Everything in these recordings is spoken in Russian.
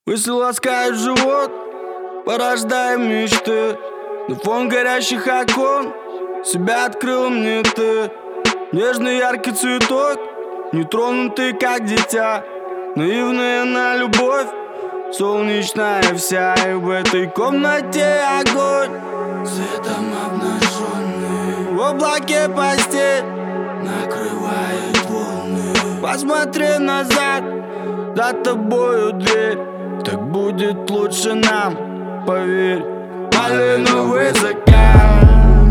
Мысли ласкают живот, порождая мечты. На фон горящих окон себя открыл мне ты. Нежный яркий цветок, нетронутый как дитя. Наивная на любовь, солнечная вся. И в этой комнате огонь, светом обнаженный, в облаке постель накрывает волны. Посмотри назад, за тобою дверь. Так будет лучше нам, поверь. Малиновый закат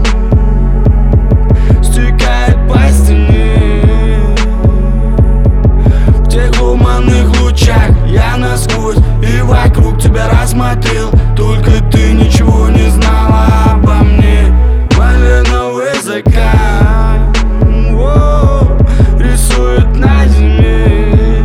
стекает по стене. В тех луманных лучах я насквозь и вокруг тебя рассмотрел. Только ты ничего не знала обо мне. Малиновый закат рисует на зиме.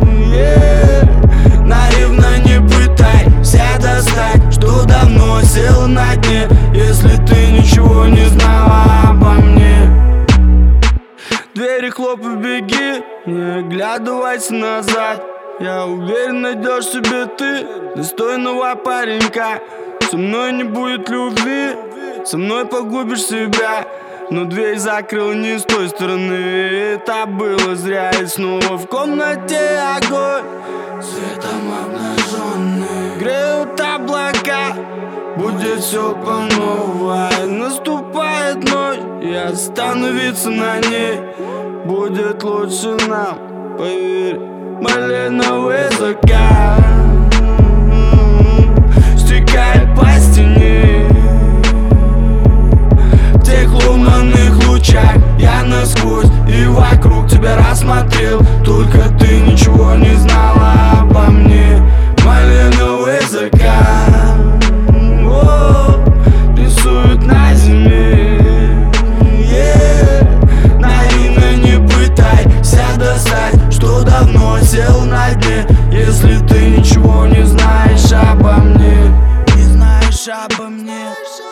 Наивно не пытайся достать, что давно сел на дне. Если ты ничего не знала обо мне. Двери хлопай, беги, не оглядывайся назад. Я уверен, найдешь себе ты достойного паренька. Со мной не будет любви, со мной погубишь себя. Но дверь закрыл не с той стороны, это было зря. И снова в комнате огонь, светом обнаженный, греют облака. Будет все по новой. Наступает ночь, и остановиться на ней будет лучше нам, поверь. Малиновый закат стекает по стене. В тех луманных лучах я насквозь и вокруг тебя рассмотрел. Только ты ничего не знала обо мне. Малиновый закат рисует на зиме. Наивно не пытайся достать, что давно сел на дне. Если ты ничего не знаешь обо мне, не знаешь обо мне.